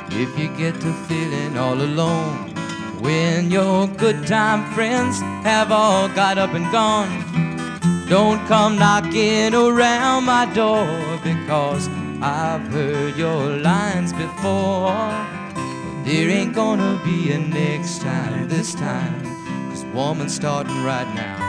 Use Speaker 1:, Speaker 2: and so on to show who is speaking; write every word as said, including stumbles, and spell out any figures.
Speaker 1: If you get to feeling all alone, when your good time friends have all got up and gone, don't come knocking around my door, because I've heard your lines before. There ain't gonna be a next time this time, 'cause woman's starting right now.